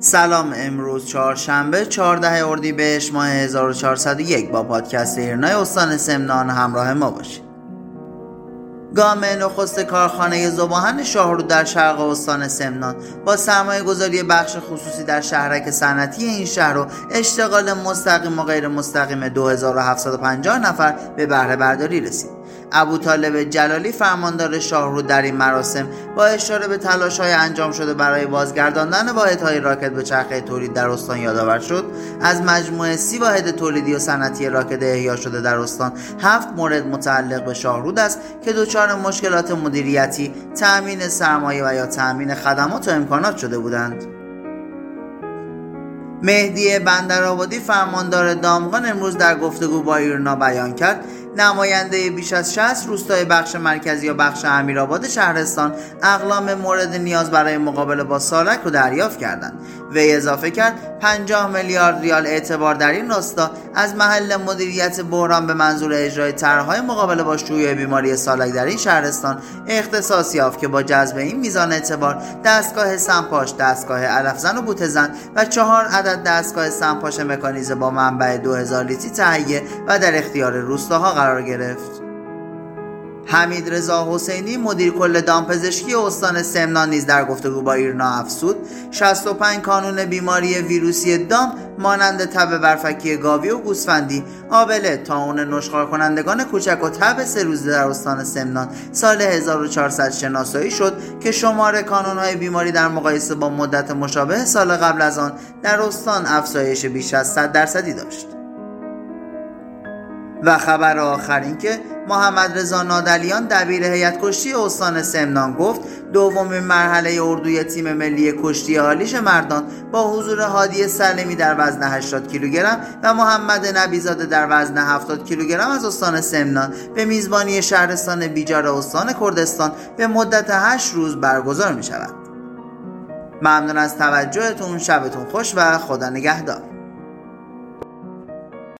سلام، امروز چهارشنبه 14 اردیبهشت ماه 1401 با پادکست ایرنای استان سمنان همراه ما باشید. گام نخست کارخانه ذوب‌آهن شاهرود در شرق استان سمنان با سرمایه گذاری بخش خصوصی در شهرک صنعتی این شهر و اشتغال مستقیم و غیر مستقیم 2750 نفر به بهره برداری رسید. ابوطالب جلالی فرماندار شاهرود در این مراسم با اشاره به تلاش‌های انجام شده برای بازگرداندن واحدهای راکت به چرخه تولید در استان یادآور شد از مجموع 30 واحد تولیدی و صنعتی راکت احیا شده در استان 7 مورد متعلق به شاهرود است که دچار مشکلات مدیریتی، تأمین سرمایه و یا تأمین خدمات و امکانات شده بودند. مهدی بندرآبادی فرماندار دامغان امروز در گفتگو با ایرنا بیان کرد نماینده بیش از 60 روستای بخش مرکزی و بخش امیرآباد شهرستان اقلام مورد نیاز برای مقابله با سالک رو دریافت کردند. وی اضافه کرد 50 میلیارد ریال اعتبار در این راستا از محل مدیریت بحران به منظور اجرای طرح‌های مقابله با شیوع بیماری سالک در این شهرستان اختصاص یافت که با جذب این میزان اعتبار دستگاه سمپاش، دستگاه علفزن و بوته‌زن و 4 عدد دستگاه سمپاش مکانیزه با منبع 2000 لیتری تهیه و در اختیار روستاها قرار گرفت. حمید رضا حسینی مدیر کل دامپزشکی استان سمنان نیز در گفتگو با ایرنا افزود 65 کانون بیماری ویروسی دام مانند تب برفکی گاوی و گوسفندی، آبله، طاعون نشخوار کنندگان کوچک و تب 3 روزه در استان سمنان سال 1400 شناسایی شد که شمار کانون‌های بیماری در مقایسه با مدت مشابه سال قبل از آن در استان افزایش بیش از 100% داشت. و خبر آخر این که محمد رضا نادلیان دبیر هیئت کشتی استان سمنان گفت دومین مرحله اردوی تیم ملی کشتی آلیش مردان با حضور هادی سلمی در وزن 80 کیلوگرم و محمد نبیزاده در وزن 70 کیلوگرم از استان سمنان به میزبانی شهرستان بیجار استان کردستان به مدت 8 روز برگزار می شود. ممنون از توجهتون، شبتون خوش و خدا نگهدار.